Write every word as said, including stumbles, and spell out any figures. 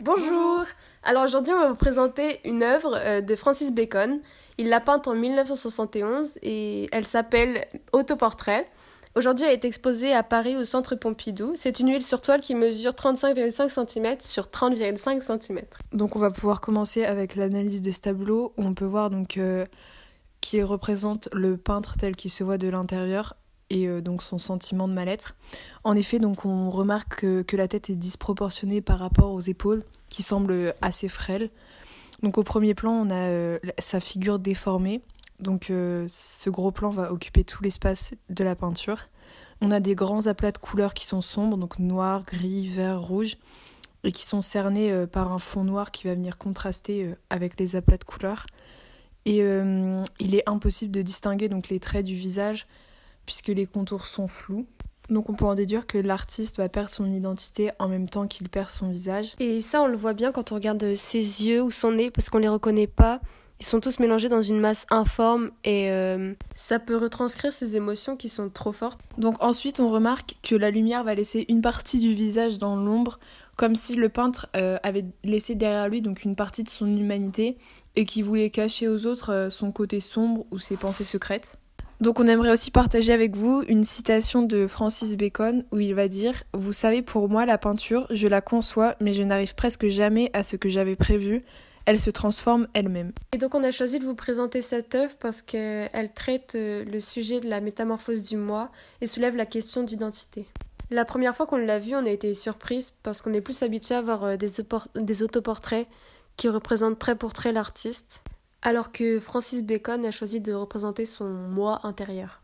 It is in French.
Bonjour. Alors aujourd'hui, on va vous présenter une œuvre euh, de Francis Bacon. Il l'a peinte en dix-neuf cent soixante et onze et elle s'appelle Autoportrait. Aujourd'hui, elle est exposée à Paris au Centre Pompidou. C'est une huile sur toile qui mesure trente-cinq virgule cinq centimètres sur trente virgule cinq centimètres. Donc on va pouvoir commencer avec l'analyse de ce tableau où on peut voir donc euh, qui représente le peintre tel qu'il se voit de l'intérieur et euh, donc son sentiment de mal-être. En effet, donc on remarque que, que la tête est disproportionnée par rapport aux épaules qui semblent assez frêles. Donc au premier plan, on a euh, sa figure déformée. Donc euh, ce gros plan va occuper tout l'espace de la peinture. On a des grands aplats de couleurs qui sont sombres, donc noir, gris, vert, rouge, et qui sont cernés euh, par un fond noir qui va venir contraster euh, avec les aplats de couleurs. Et euh, il est impossible de distinguer donc les traits du visage puisque les contours sont flous. Donc on peut en déduire que l'artiste va perdre son identité en même temps qu'il perd son visage. Et ça, on le voit bien quand on regarde ses yeux ou son nez parce qu'on les reconnaît pas. Ils sont tous mélangés dans une masse informe et euh, ça peut retranscrire ces émotions qui sont trop fortes. Donc ensuite, on remarque que la lumière va laisser une partie du visage dans l'ombre, comme si le peintre euh, avait laissé derrière lui donc une partie de son humanité et qui voulait cacher aux autres euh, son côté sombre ou ses pensées secrètes. Donc on aimerait aussi partager avec vous une citation de Francis Bacon où il va dire « Vous savez, pour moi, la peinture, je la conçois, mais je n'arrive presque jamais à ce que j'avais prévu. Elle se transforme elle-même. » Et donc on a choisi de vous présenter cette œuvre parce qu'elle traite le sujet de la métamorphose du moi et soulève la question d'identité. La première fois qu'on l'a vue, on a été surprise parce qu'on est plus habitué à voir des, opor- des autoportraits qui représentent trait pour trait l'artiste, alors que Francis Bacon a choisi de représenter son moi intérieur.